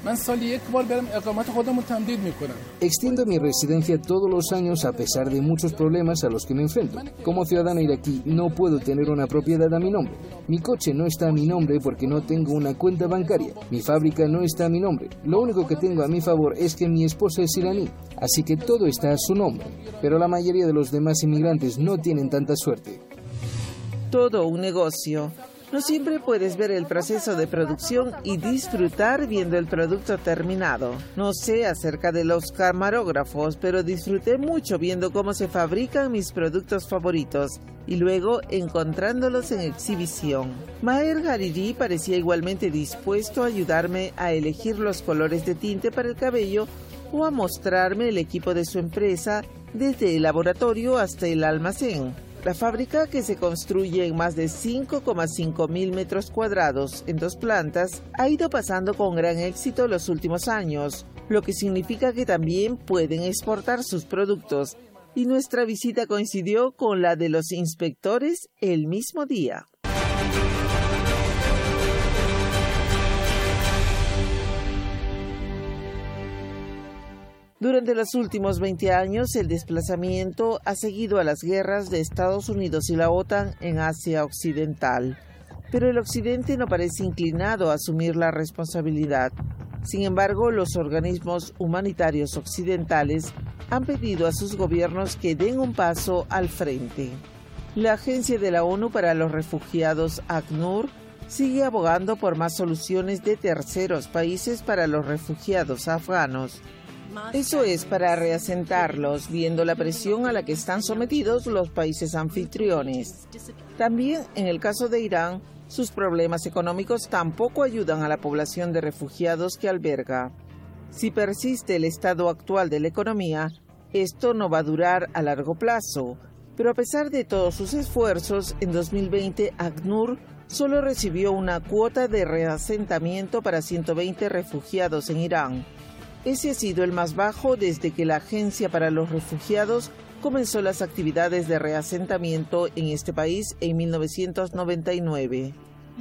Extiendo mi residencia todos los años a pesar de muchos problemas a los que me enfrento. Como ciudadano iraquí no puedo tener una propiedad a mi nombre. Mi coche no está a mi nombre porque no tengo una cuenta bancaria. Mi fábrica no está a mi nombre. Lo único que tengo a mi favor es que mi esposa es iraní, así que todo está a su nombre. Pero la mayoría de los demás inmigrantes no tienen tanta suerte. Todo un negocio. No siempre puedes ver el proceso de producción y disfrutar viendo el producto terminado. No sé acerca de los camarógrafos, pero disfruté mucho viendo cómo se fabrican mis productos favoritos y luego encontrándolos en exhibición. Maher Hariri parecía igualmente dispuesto a ayudarme a elegir los colores de tinte para el cabello o a mostrarme el equipo de su empresa desde el laboratorio hasta el almacén. La fábrica, que se construye en más de cinco coma cinco mil metros cuadrados en dos plantas, ha ido pasando con gran éxito los últimos años, lo que significa que también pueden exportar sus productos, y nuestra visita coincidió con la de los inspectores el mismo día. Durante los últimos veinte años, el desplazamiento ha seguido a las guerras de Estados Unidos y la OTAN en Asia Occidental. Pero el Occidente no parece inclinado a asumir la responsabilidad. Sin embargo, los organismos humanitarios occidentales han pedido a sus gobiernos que den un paso al frente. La Agencia de la ONU para los Refugiados, ACNUR, sigue abogando por más soluciones de terceros países para los refugiados afganos. Eso es para reasentarlos, viendo la presión a la que están sometidos los países anfitriones. También, en el caso de Irán, sus problemas económicos tampoco ayudan a la población de refugiados que alberga. Si persiste el estado actual de la economía, esto no va a durar a largo plazo. Pero a pesar de todos sus esfuerzos, en dos mil veinte ACNUR solo recibió una cuota de reasentamiento para ciento veinte refugiados en Irán. Ese ha sido el más bajo desde que la Agencia para los Refugiados comenzó las actividades de reasentamiento en este país en mil novecientos noventa y nueve.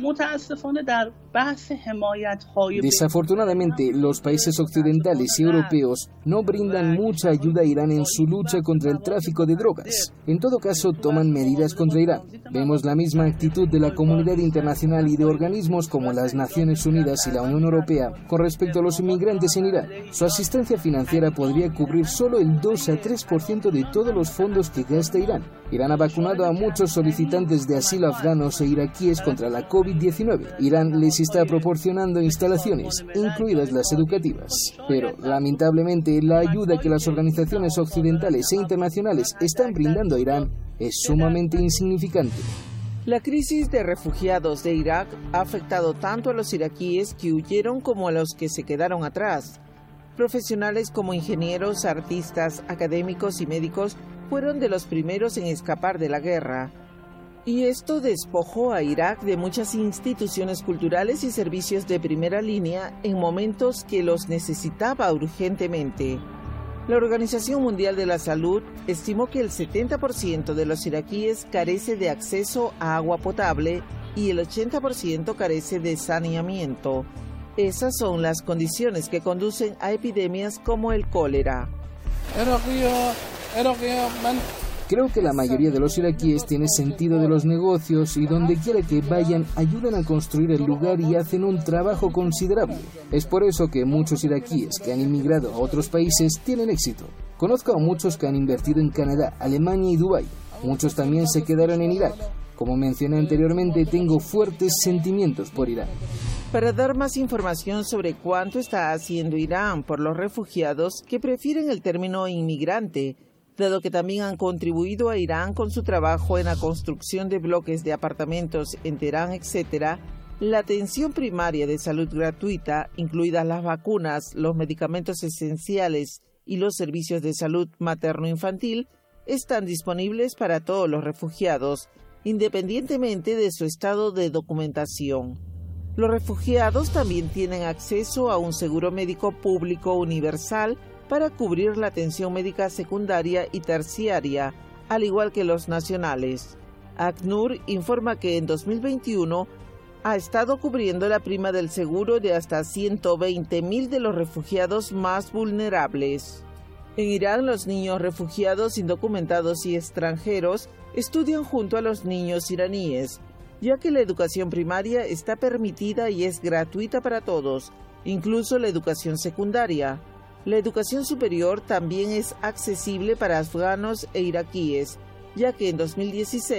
Desafortunadamente, los países occidentales y europeos no brindan mucha ayuda a Irán en su lucha contra el tráfico de drogas. En todo caso, toman medidas contra Irán. Vemos la misma actitud de la comunidad internacional y de organismos como las Naciones Unidas y la Unión Europea con respecto a los inmigrantes en Irán. Su asistencia financiera podría cubrir solo el dos a tres por ciento de todos los fondos que gasta Irán. Irán ha vacunado a muchos solicitantes de asilo afganos e iraquíes contra la COVID diecinueve. Irán les está proporcionando instalaciones, incluidas las educativas. Pero, lamentablemente, la ayuda que las organizaciones occidentales e internacionales están brindando a Irán es sumamente insignificante. La crisis de refugiados de Irak ha afectado tanto a los iraquíes que huyeron como a los que se quedaron atrás. Profesionales como ingenieros, artistas, académicos y médicos fueron de los primeros en escapar de la guerra. Y esto despojó a Irak de muchas instituciones culturales y servicios de primera línea en momentos que los necesitaba urgentemente. La Organización Mundial de la Salud estimó que el setenta por ciento de los iraquíes carece de acceso a agua potable y el ochenta por ciento carece de saneamiento. Esas son las condiciones que conducen a epidemias como el cólera. Creo que la mayoría de los iraquíes tiene sentido de los negocios y donde quiera que vayan ayudan a construir el lugar y hacen un trabajo considerable. Es por eso que muchos iraquíes que han inmigrado a otros países tienen éxito. Conozco a muchos que han invertido en Canadá, Alemania y Dubái. Muchos también se quedaron en Irak. Como mencioné anteriormente, tengo fuertes sentimientos por Irán. Para dar más información sobre cuánto está haciendo Irán por los refugiados que prefieren el término inmigrante, dado que también han contribuido a Irán con su trabajo en la construcción de bloques de apartamentos en Teherán, etcétera, la atención primaria de salud gratuita, incluidas las vacunas, los medicamentos esenciales y los servicios de salud materno-infantil, están disponibles para todos los refugiados, independientemente de su estado de documentación. Los refugiados también tienen acceso a un seguro médico público universal para cubrir la atención médica secundaria y terciaria, al igual que los nacionales. ACNUR informa que en dos mil veintiuno ha estado cubriendo la prima del seguro de hasta ciento veinte mil de los refugiados más vulnerables. En Irán, los niños refugiados indocumentados y extranjeros estudian junto a los niños iraníes, ya que la educación primaria está permitida y es gratuita para todos, incluso la educación secundaria. La educación superior también es accesible para afganos e iraquíes, ya que en dos mil dieciséis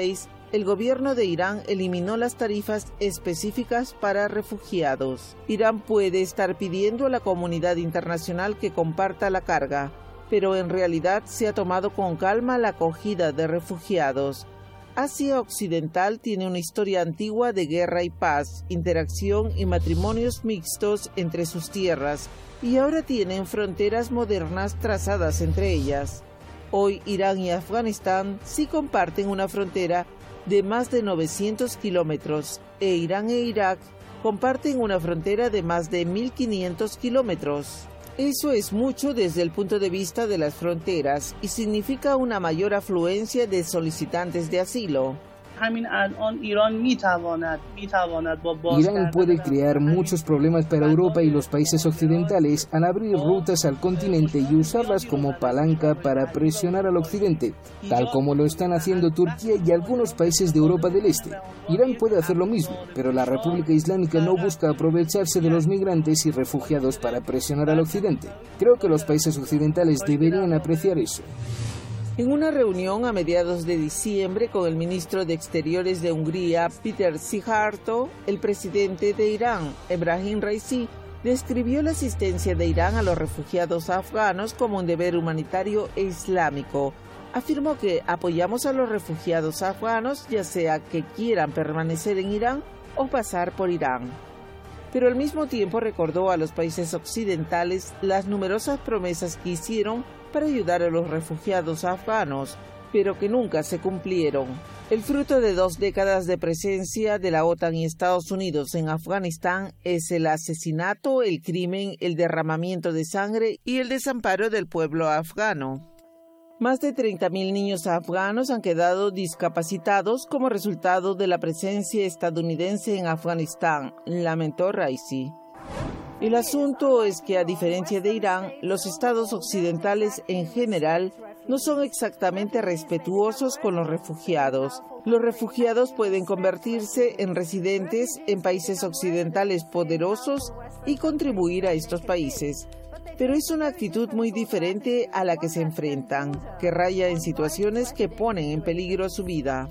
el gobierno de Irán eliminó las tarifas específicas para refugiados. Irán puede estar pidiendo a la comunidad internacional que comparta la carga, pero en realidad se ha tomado con calma la acogida de refugiados. Asia Occidental tiene una historia antigua de guerra y paz, interacción y matrimonios mixtos entre sus tierras, y ahora tienen fronteras modernas trazadas entre ellas. Hoy Irán y Afganistán sí comparten una frontera de más de novecientos kilómetros, e Irán e Irak comparten una frontera de más de mil quinientos kilómetros. Eso es mucho desde el punto de vista de las fronteras y significa una mayor afluencia de solicitantes de asilo. Irán puede crear muchos problemas para Europa y los países occidentales al abrir rutas al continente y usarlas como palanca para presionar al occidente, tal como lo están haciendo Turquía y algunos países de Europa del Este. Irán puede hacer lo mismo, pero la República Islámica no busca aprovecharse de los migrantes y refugiados para presionar al occidente. Creo que los países occidentales deberían apreciar eso. En una reunión a mediados de diciembre con el ministro de Exteriores de Hungría, Péter Szijjártó, el presidente de Irán, Ebrahim Raisi, describió la asistencia de Irán a los refugiados afganos como un deber humanitario e islámico. Afirmó que apoyamos a los refugiados afganos, ya sea que quieran permanecer en Irán o pasar por Irán. Pero al mismo tiempo recordó a los países occidentales las numerosas promesas que hicieron para ayudar a los refugiados afganos, pero que nunca se cumplieron. El fruto de dos décadas de presencia de la OTAN y Estados Unidos en Afganistán es el asesinato, el crimen, el derramamiento de sangre y el desamparo del pueblo afgano. Más de treinta mil niños afganos han quedado discapacitados como resultado de la presencia estadounidense en Afganistán, lamentó Raisi. El asunto es que, a diferencia de Irán, los estados occidentales en general no son exactamente respetuosos con los refugiados. Los refugiados pueden convertirse en residentes en países occidentales poderosos y contribuir a estos países. Pero es una actitud muy diferente a la que se enfrentan, que raya en situaciones que ponen en peligro su vida.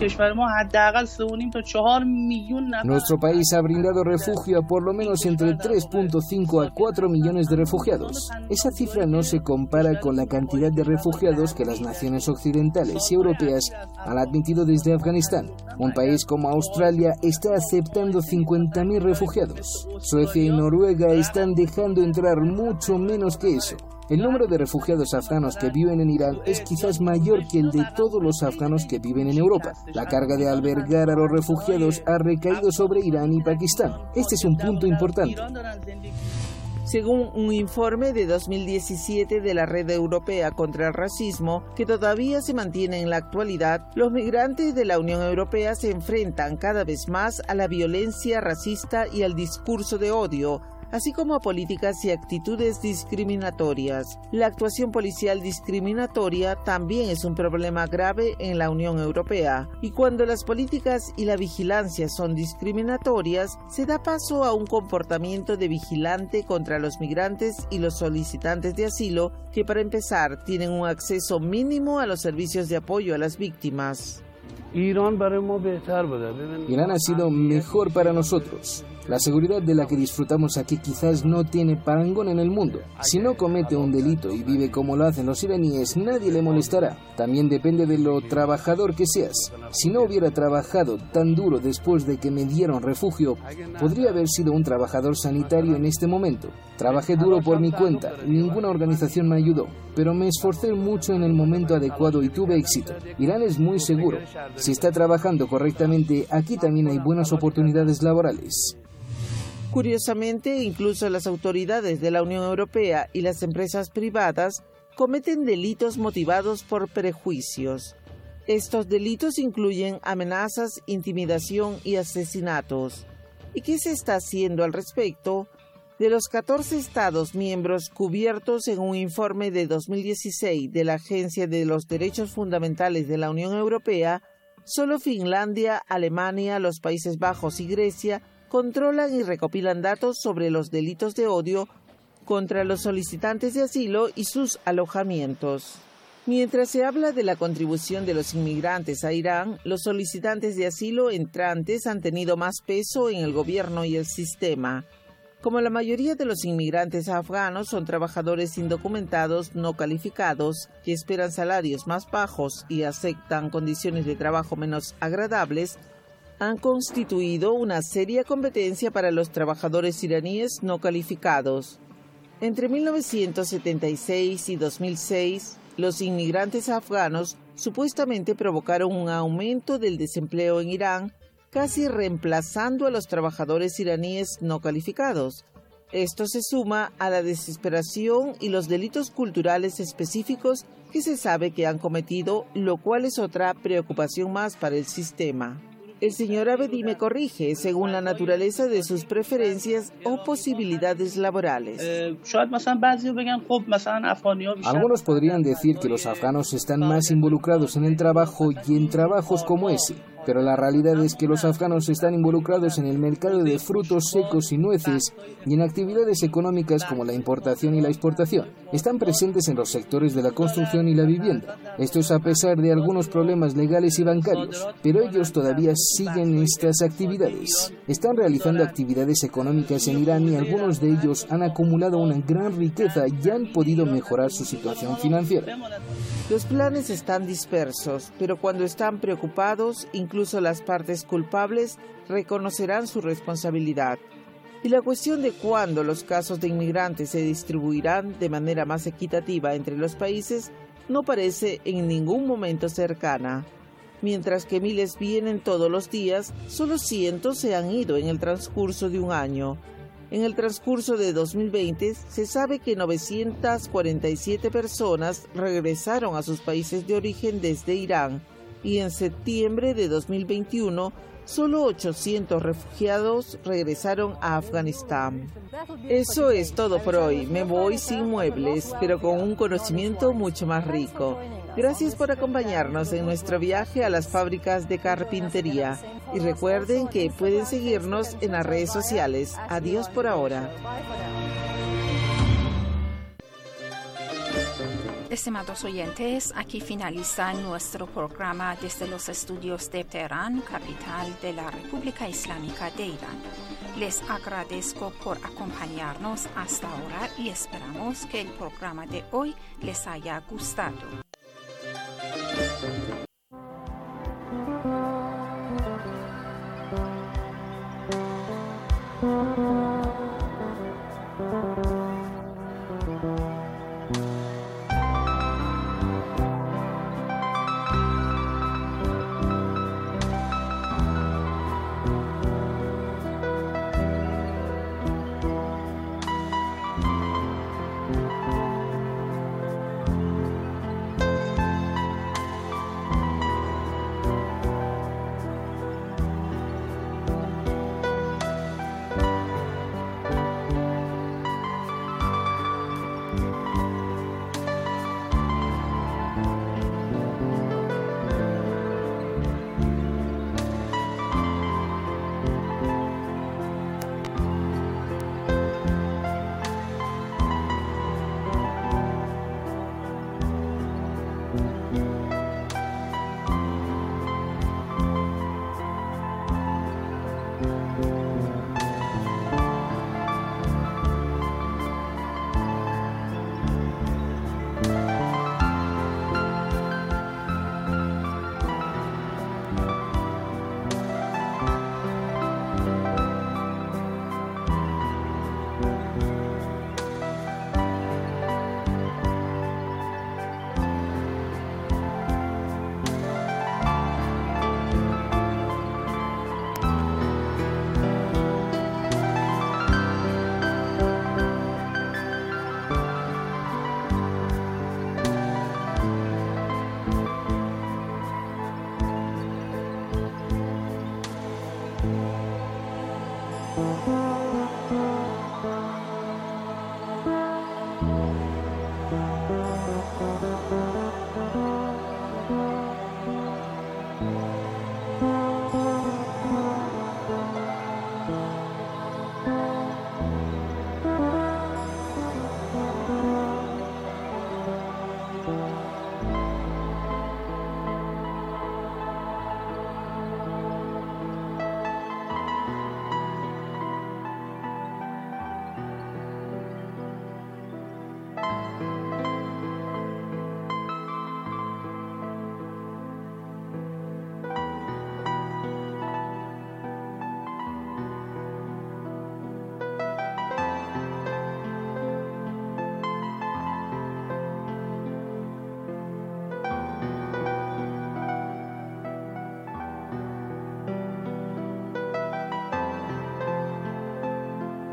Nuestro país ha brindado refugio a por lo menos entre tres punto cinco a cuatro millones de refugiados. Esa cifra no se compara con la cantidad de refugiados que las naciones occidentales y europeas han admitido desde Afganistán. Un país como Australia está aceptando cincuenta mil refugiados. Suecia y Noruega están dejando entrar mucho menos que eso. El número de refugiados afganos que viven en Irán es quizás mayor que el de todos los afganos que viven en Europa. La carga de albergar a los refugiados ha recaído sobre Irán y Pakistán. Este es un punto importante. Según un informe de dos mil diecisiete de la Red Europea contra el Racismo, que todavía se mantiene en la actualidad, los migrantes de la Unión Europea se enfrentan cada vez más a la violencia racista y al discurso de odio, así como a políticas y actitudes discriminatorias. La actuación policial discriminatoria también es un problema grave en la Unión Europea, y cuando las políticas y la vigilancia son discriminatorias, se da paso a un comportamiento de vigilante contra los migrantes y los solicitantes de asilo, que para empezar tienen un acceso mínimo a los servicios de apoyo a las víctimas. Irán ha sido mejor para nosotros. La seguridad de la que disfrutamos aquí quizás no tiene parangón en el mundo. Si no comete un delito y vive como lo hacen los iraníes, nadie le molestará. También depende de lo trabajador que seas. Si no hubiera trabajado tan duro después de que me dieron refugio, podría haber sido un trabajador sanitario en este momento. Trabajé duro por mi cuenta, ninguna organización me ayudó, pero me esforcé mucho en el momento adecuado y tuve éxito. Irán es muy seguro. Si está trabajando correctamente, aquí también hay buenas oportunidades laborales. Curiosamente, incluso las autoridades de la Unión Europea y las empresas privadas cometen delitos motivados por prejuicios. Estos delitos incluyen amenazas, intimidación y asesinatos. ¿Y qué se está haciendo al respecto? De los catorce Estados miembros cubiertos en un informe de dos mil dieciséis de la Agencia de los Derechos Fundamentales de la Unión Europea, solo Finlandia, Alemania, los Países Bajos y Grecia controlan y recopilan datos sobre los delitos de odio contra los solicitantes de asilo y sus alojamientos. Mientras se habla de la contribución de los inmigrantes a Irán, los solicitantes de asilo entrantes han tenido más peso en el gobierno y el sistema. Como la mayoría de los inmigrantes afganos son trabajadores indocumentados no calificados que esperan salarios más bajos y aceptan condiciones de trabajo menos agradables, han constituido una seria competencia para los trabajadores iraníes no calificados. Entre mil novecientos setenta y seis y dos mil seis, los inmigrantes afganos supuestamente provocaron un aumento del desempleo en Irán, casi reemplazando a los trabajadores iraníes no calificados. Esto se suma a la desesperación y los delitos culturales específicos que se sabe que han cometido, lo cual es otra preocupación más para el sistema. El señor Abedi me corrige según la naturaleza de sus preferencias o posibilidades laborales. Algunos podrían decir que los afganos están más involucrados en el trabajo y en trabajos como ese, pero la realidad es que los afganos están involucrados en el mercado de frutos secos y nueces y en actividades económicas como la importación y la exportación. Están presentes en los sectores de la construcción y la vivienda. Esto es a pesar de algunos problemas legales y bancarios, pero ellos todavía siguen estas actividades. Están realizando actividades económicas en Irán y algunos de ellos han acumulado una gran riqueza y han podido mejorar su situación financiera. Los planes están dispersos, pero cuando están preocupados, incluso las partes culpables reconocerán su responsabilidad. Y la cuestión de cuándo los casos de inmigrantes se distribuirán de manera más equitativa entre los países no parece en ningún momento cercana. Mientras que miles vienen todos los días, solo cientos se han ido en el transcurso de un año. En el transcurso de dos mil veinte, se sabe que novecientas cuarenta y siete personas regresaron a sus países de origen desde Irán y en septiembre de dos mil veintiuno, solo ochocientos refugiados regresaron a Afganistán. Eso es todo por hoy. Me voy sin muebles, pero con un conocimiento mucho más rico. Gracias por acompañarnos en nuestro viaje a las fábricas de carpintería. Y recuerden que pueden seguirnos en las redes sociales. Adiós por ahora. Estimados oyentes, aquí finaliza nuestro programa desde los estudios de Teherán, capital de la República Islámica de Irán. Les agradezco por acompañarnos hasta ahora y esperamos que el programa de hoy les haya gustado.